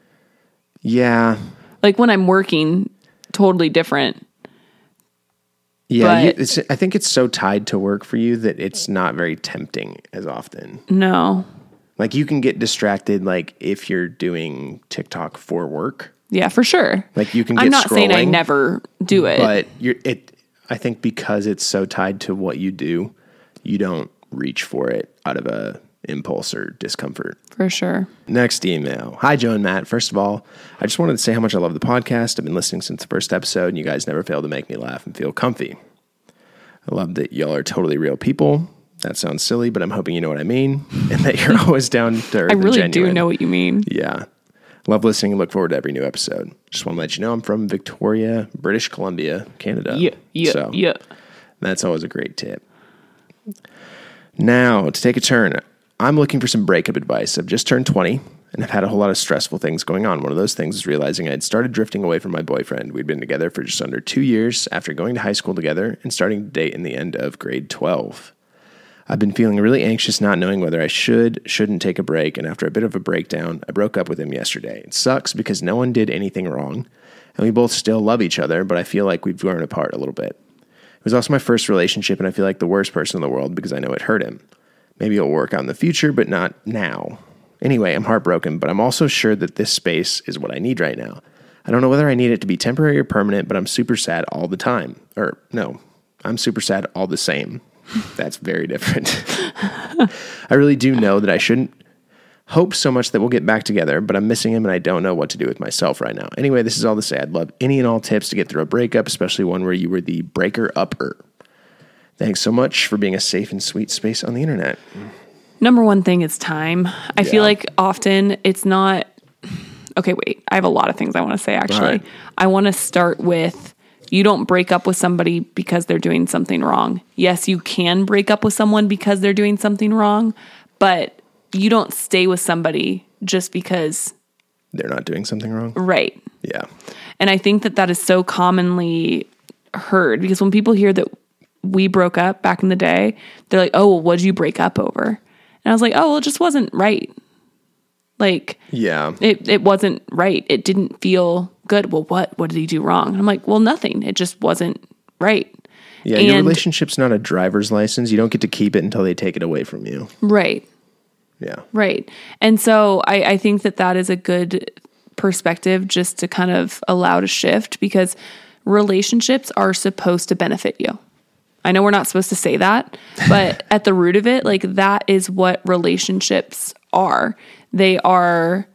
Yeah. Like when I'm working, totally different. Yeah, you, it's, I think it's so tied to work for you that it's not very tempting as often. No. Like you can get distracted, like if you're doing TikTok for work. Yeah, for sure. Like you can get I'm not scrolling, saying I never do it. But you're it I think because it's so tied to what you do, you don't reach for it out of a impulse or discomfort. For sure. Next email. Hi, Joe and Matt. First of all, I just wanted to say how much I love the podcast. I've been listening since the first episode, and you guys never fail to make me laugh and feel comfy. I love that y'all are totally real people. That sounds silly, but I'm hoping you know what I mean, and that you're always down to earth. I really and genuine. do know what you mean. Yeah. Love listening and look forward to every new episode. Just want to let you know I'm from Victoria, British Columbia, Canada. Yeah, yeah, so yeah. That's always a great tip. Now, to take a turn, I'm looking for some breakup advice. I've just turned twenty and have had a whole lot of stressful things going on. One of those things is realizing I had started drifting away from my boyfriend. We'd been together for just under two years after going to high school together and starting to date in the end of grade twelve. I've been feeling really anxious, not knowing whether I should, shouldn't take a break, and after a bit of a breakdown, I broke up with him yesterday. It sucks because no one did anything wrong, and we both still love each other, but I feel like we've grown apart a little bit. It was also my first relationship, and I feel like the worst person in the world because I know it hurt him. Maybe it'll work out in the future, but not now. Anyway, I'm heartbroken, but I'm also sure that this space is what I need right now. I don't know whether I need it to be temporary or permanent, but I'm super sad all the time. Or, no, I'm super sad all the same. That's very different. I really do know that I shouldn't hope so much that we'll get back together, but I'm missing him and I don't know what to do with myself right now. Anyway, this is all to say I'd love any and all tips to get through a breakup, especially one where you were the breaker-upper. Thanks so much for being a safe and sweet space on the internet. Number one thing is time. I Yeah. feel like often it's not... Okay, wait. I have a lot of things I want to say, actually. right. I want to start with, you don't break up with somebody because they're doing something wrong. Yes, you can break up with someone because they're doing something wrong, but you don't stay with somebody just because... They're not doing something wrong? Right. Yeah. And I think that that is so commonly heard, because when people hear that we broke up back in the day, they're like, oh, well, what'd you break up over? And I was like, oh, well, it just wasn't right. Like, Yeah. it, it wasn't right. It didn't feel good. Well, what, what did he do wrong? And I'm like, well, nothing. It just wasn't right. Yeah, your And- relationship's not a driver's license. You don't get to keep it until they take it away from you. Right. Yeah. Right. And so I, I think that that is a good perspective just to kind of allow to shift, because relationships are supposed to benefit you. I know we're not supposed to say that, but at the root of it, like, that is what relationships are. They are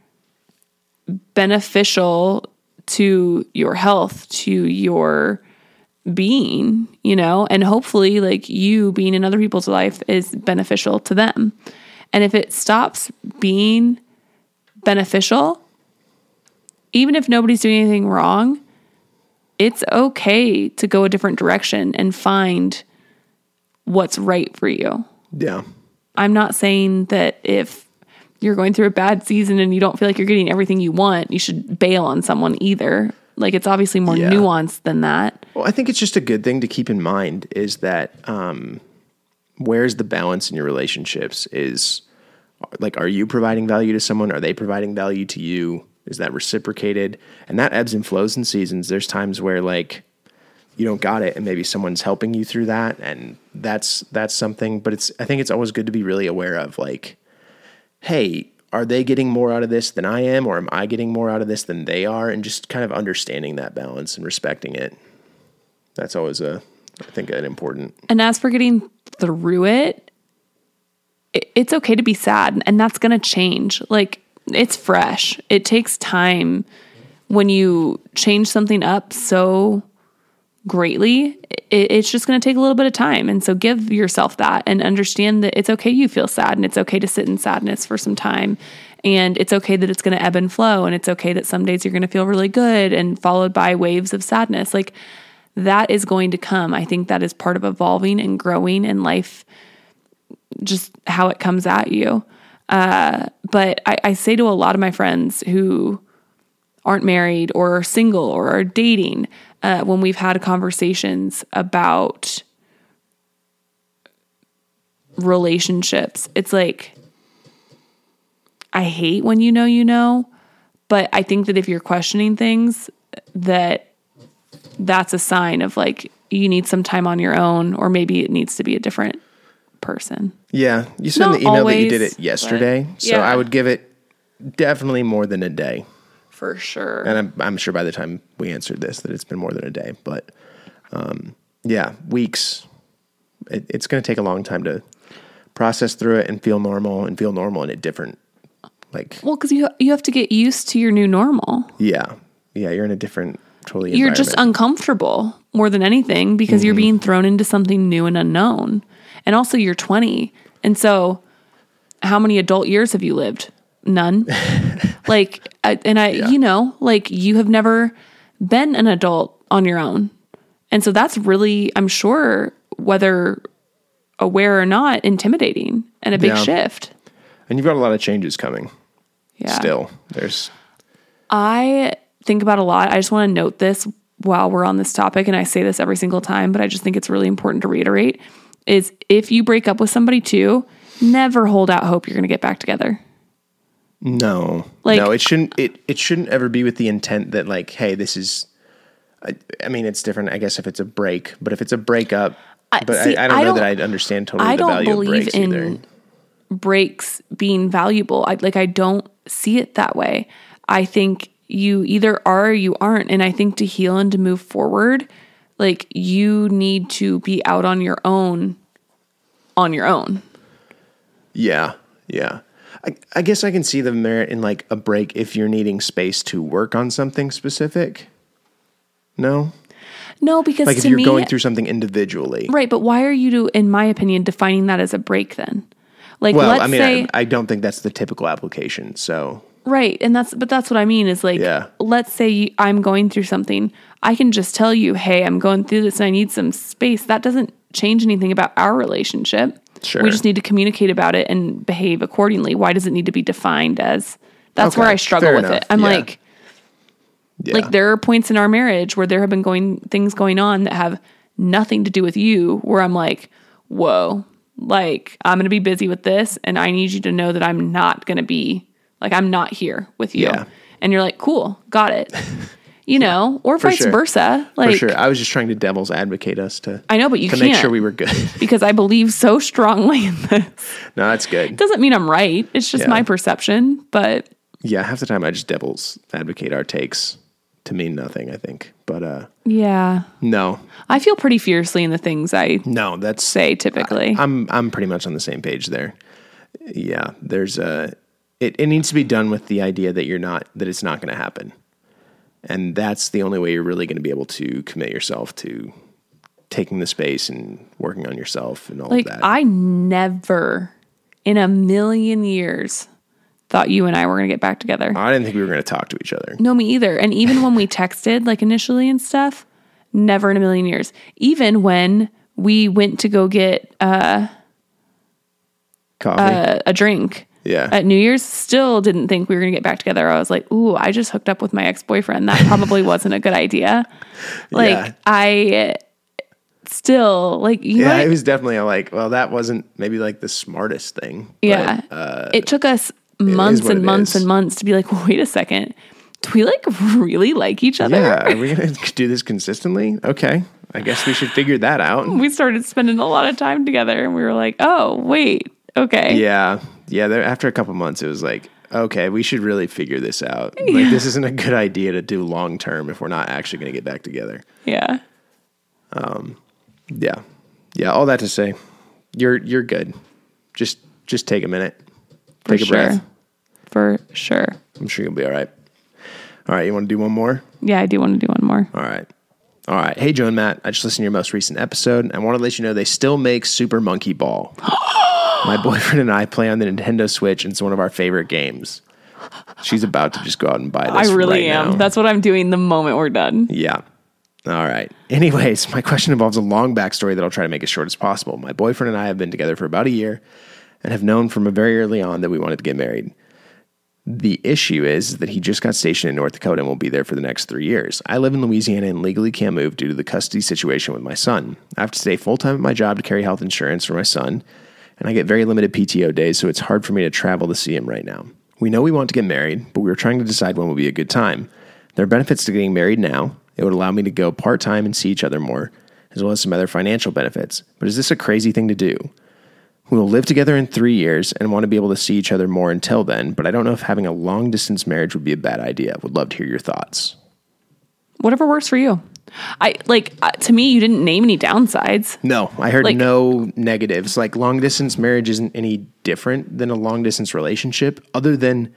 beneficial to your health, to your being, you know, and hopefully, like, you being in other people's life is beneficial to them. And if it stops being beneficial, even if nobody's doing anything wrong, it's okay to go a different direction and find what's right for you. Yeah. I'm not saying that if you're going through a bad season and you don't feel like you're getting everything you want, you should bail on someone either. Like, it's obviously more Yeah. nuanced than that. Well, I think it's just a good thing to keep in mind is that um, where's the balance in your relationships? Is like, are you providing value to someone? Are they providing value to you? Is that reciprocated? And that ebbs and flows in seasons. There's times where, like, you don't got it and maybe someone's helping you through that, and that's that's something. But it's I think it's always good to be really aware of, like, hey, are they getting more out of this than I am, or am I getting more out of this than they are? And just kind of understanding that balance and respecting it. That's always a, I think, an important. And as for getting through it, it it's okay to be sad, and that's going to change. Like, it's fresh. It takes time. When you change something up so greatly, it, it's just going to take a little bit of time. And so give yourself that and understand that it's okay you feel sad, and it's okay to sit in sadness for some time. And it's okay that it's going to ebb and flow. And it's okay that some days you're going to feel really good and followed by waves of sadness. Like, that is going to come. I think that is part of evolving and growing in life, just how it comes at you. Uh, but I, I say to a lot of my friends who aren't married or are single or are dating, uh, when we've had conversations about relationships, it's like, I hate when you know, you know, but I think that if you're questioning things, that that's a sign of, like, you need some time on your own, or maybe it needs to be a different person. Yeah. You said Not in the email always, that you did it yesterday. but So yeah. I would give it definitely more than a day. For sure. And I'm, I'm sure by the time we answered this that it's been more than a day. But um, yeah, weeks. It, it's going to take a long time to process through it and feel normal and feel normal in a different, like, Well, because you you have to get used to your new normal. yeah. Yeah, you're in a different, totally You're just environment. uncomfortable more than anything, because you're being thrown into something new and unknown. And also, you're twenty. And so how many adult years have you lived? None. Like, I, and I, Yeah. you know, like, you have never been an adult on your own. And so that's really, I'm sure, whether aware or not, intimidating and a big Yeah. shift. And you've got a lot of changes coming. Yeah. Still, there's I think about a lot. I just want to note this while we're on this topic, and I say this every single time, but I just think it's really important to reiterate, is if you break up with somebody too, never hold out hope you're going to get back together. no, Like- no. It shouldn't. It it shouldn't ever be with the intent that, like, hey, this is. I, I mean, it's different, I guess, if it's a break, but if it's a breakup, I- but see, I, I don't I know don't- that I'd understand totally I the don't value of believe breaks in either. breaks being valuable. I, like, I don't see it that way. I think you either are or you aren't. And I think to heal and to move forward, like you need to be out on your own, on your own. Yeah. Yeah. I, I guess I can see the merit in like a break if you're needing space to work on something specific. No? No, because Like if to you're me, going through something individually. right. But why are you, to, in my opinion, defining that as a break then? Like, Well, let's I mean, say, I, I don't think that's the typical application. So, right. And that's, but that's what I mean is like, Yeah. let's say you, I'm going through something. I can just tell you, hey, I'm going through this and I need some space. That doesn't change anything about our relationship. Sure. We just need to communicate about it and behave accordingly. Why does it need to be defined as, that's Okay, where I struggle fair with enough. it. I'm Yeah. like, yeah. like there are points in our marriage where there have been going things going on that have nothing to do with you, where I'm like, whoa, like I'm going to be busy with this and I need you to know that I'm not going to be like, I'm not here with you. Yeah. And you're like, cool, got it. You know, or For vice sure. versa. Like, For sure. I was just trying to devil's advocate us to, I know, but you to can't make sure we were good. because I believe so strongly in this. No, that's good. Doesn't mean I'm right. It's just Yeah. my perception, but Yeah, half the time I just devil's advocate our takes to mean nothing, I think. But uh yeah, no. I feel pretty fiercely in the things I No, that's say typically. I'm I'm pretty much on the same page there. Yeah, there's a it, it needs to be done with the idea that you're not that it's not going to happen. And that's the only way you're really going to be able to commit yourself to taking the space and working on yourself and all Like, of that. I never in a million years thought you and I were going to get back together. I didn't think we were going to talk to each other. No, me either. And even when we texted, like initially and stuff, never in a million years. Even when we went to go get uh, Coffee. uh, a drink yeah. at New Year's, still didn't think we were going to get back together. I was like, ooh, I just hooked up with my ex-boyfriend. That probably wasn't a good idea. Like, Yeah. I still, like, you know yeah, what? it was definitely a like, well, that wasn't maybe like the smartest thing. but, Yeah. uh, it took us months what and it months is. and months to be like, wait a second. Do we like really like each other? yeah. Are we going to do this consistently? Okay. I guess we should figure that out. We started spending a lot of time together and we were like, oh, wait. Okay. Yeah. Yeah. There, after a couple months, it was like, okay, we should really figure this out. Like, this isn't a good idea to do long term if we're not actually going to get back together. Yeah. Yeah. Yeah. All that to say, you're you're good. Just just take a minute. For Take a sure. breath. For sure. I'm sure you'll be all right. All right. You want to do one more? Yeah, I do want to do one more. All right. All right. Hey, Joe and Matt. I just listened to your most recent episode, and I want to let you know they still make Super Monkey Ball. My boyfriend and I play on the Nintendo Switch, and it's one of our favorite games. She's about to just go out and buy this. I really right am. now. That's what I'm doing the moment we're done. Yeah. All right. Anyways, my question involves a long backstory that I'll try to make as short as possible. My boyfriend and I have been together for about a year and have known from very early on that we wanted to get married. The issue is that he just got stationed in North Dakota and will be there for the next three years. I live in Louisiana and legally can't move due to the custody situation with my son. I have to stay full-time at my job to carry health insurance for my son, and I get very limited P T O days, so it's hard for me to travel to see him right now. We know we want to get married, but we were trying to decide when would be a good time. There are benefits to getting married now. It would allow me to go part-time and see each other more, as well as some other financial benefits. But is this a crazy thing to do? We will live together in three years and want to be able to see each other more until then, but I don't know if having a long-distance marriage would be a bad idea. Would love to hear your thoughts. Whatever works for you. I like uh, to me, you didn't name any downsides. No, I heard Like- no negatives. Like, long-distance marriage isn't any different than a long-distance relationship, other than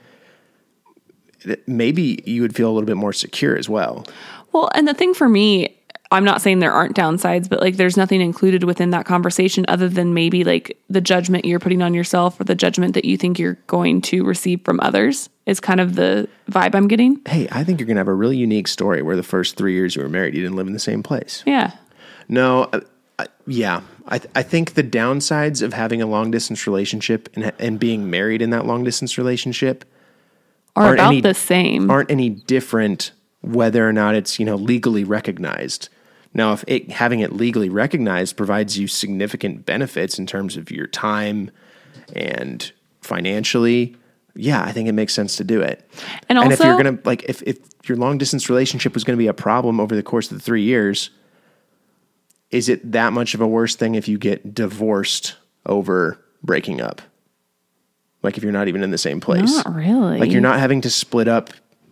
maybe you would feel a little bit more secure as well. Well, and the thing for me, I'm not saying there aren't downsides, but like there's nothing included within that conversation other than maybe like the judgment you're putting on yourself or the judgment that you think you're going to receive from others is kind of the vibe I'm getting. Hey, I think you're going to have a really unique story where the first three years you were married, you didn't live in the same place. Yeah. No, uh, uh, yeah. I, th- I think the downsides of having a long-distance relationship and, ha- and being married in that long-distance relationship Are aren't about any- the same. aren't any different whether or not it's, you know, legally recognized. Now, if it, having it legally recognized provides you significant benefits in terms of your time and financially, yeah, I think it makes sense to do it. And and if also- you're going to, like, if, if your long distance relationship was going to be a problem over the course of the three years, is it that much of a worse thing if you get divorced over breaking up? Like, if you're not even in the same place? Not really. Like, you're not having to split up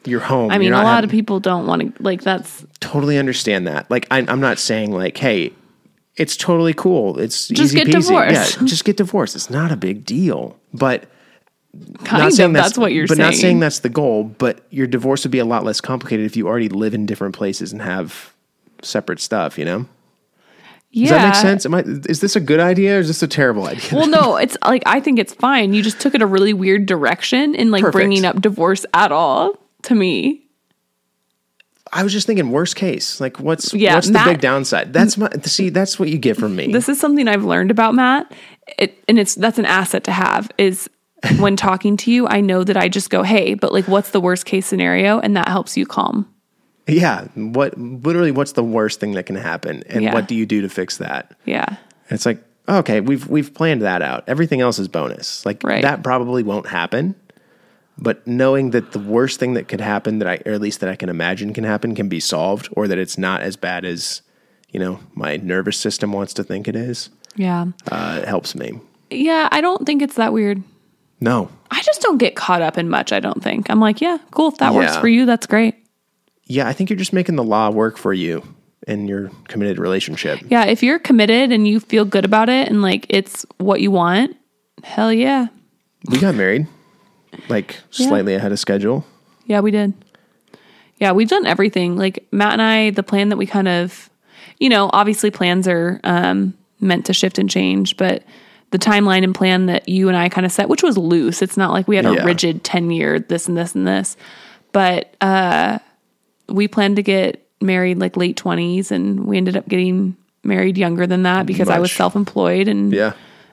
your home. I mean, You're a not lot having, of people don't want to, like, that's totally understand that. Like, I, I'm not saying like, hey, it's totally cool. It's Just easy get peasy. divorced. Yeah, just get divorced. It's not a big deal. But kind not of, saying that's, what you're but saying. not saying that's the goal. But your divorce would be a lot less complicated if you already live in different places and have separate stuff. You know. Yeah. Does that make sense? Am I, is this a good idea or is this a terrible idea? Well, no, it's like, I think it's fine. You just took it a really weird direction in like Perfect. bringing up divorce at all to me. I was just thinking worst case. Like what's Yeah, what's Matt- the big downside? That's my see, that's what you get from me. This is something I've learned about Matt. It, and it's, that's an asset to have is when talking to you, I know that I just go, hey, but like, what's the worst case scenario? And that helps you calm. Yeah. What literally what's the worst thing that can happen? And Yeah. what do you do to fix that? Yeah. And it's like, okay, we've we've planned that out. Everything else is bonus. Like Right. that probably won't happen. But knowing that the worst thing that could happen that I or at least that I can imagine can happen can be solved, or that it's not as bad as, you know, my nervous system wants to think it is, Yeah. uh, it helps me. Yeah. I don't think it's that weird. No. I just don't get caught up in much. I don't think. I'm like, yeah, cool. If that works Yeah. for you, that's great. Yeah, I think you're just making the law work for you in your committed relationship. Yeah. If you're committed and you feel good about it and like it's what you want, hell yeah. We got married like Yeah. slightly ahead of schedule. Yeah, we did. Yeah, we've done everything. Like Matt and I, the plan that we kind of, you know, obviously plans are um, meant to shift and change, but the timeline and plan that you and I kind of set, which was loose. It's not like we had a Yeah. rigid ten year this and this and this, but uh, we planned to get married like late twenties, and we ended up getting married younger than that because I was Much. self-employed and Yeah.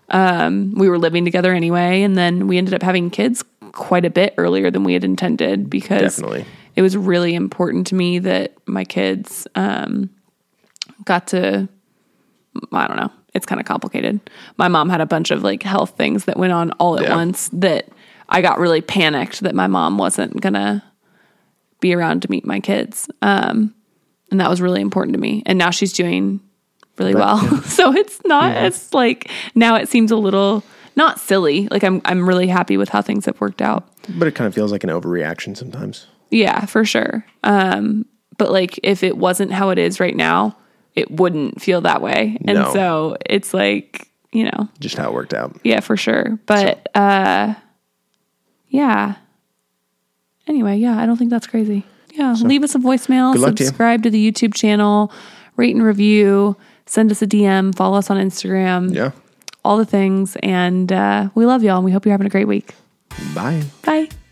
we were living together anyway. And then we ended up having kids quite a bit earlier than we had intended because Definitely. it was really important to me that my kids um, got to, I don't know, it's kind of complicated. My mom had a bunch of like health things that went on all at Yeah. once that I got really panicked that my mom wasn't going to be around to meet my kids. Um, and that was really important to me. And now she's doing really Right, well. So it's not as like, now it seems a little not silly. Like I'm, I'm really happy with how things have worked out. But it kind of feels like an overreaction sometimes. Yeah, for sure. Um, but like if it wasn't how it is right now, it wouldn't feel that way. And No. so it's like, you know, Just how it worked out. yeah, for sure. But, uh, yeah. Anyway, yeah, I don't think that's crazy. Yeah. Leave us a voicemail, Good luck to you. subscribe to the YouTube channel, rate and review, send us a D M, follow us on Instagram, Yeah. all the things. And, uh, we love y'all and we hope you're having a great week. Bye. Bye.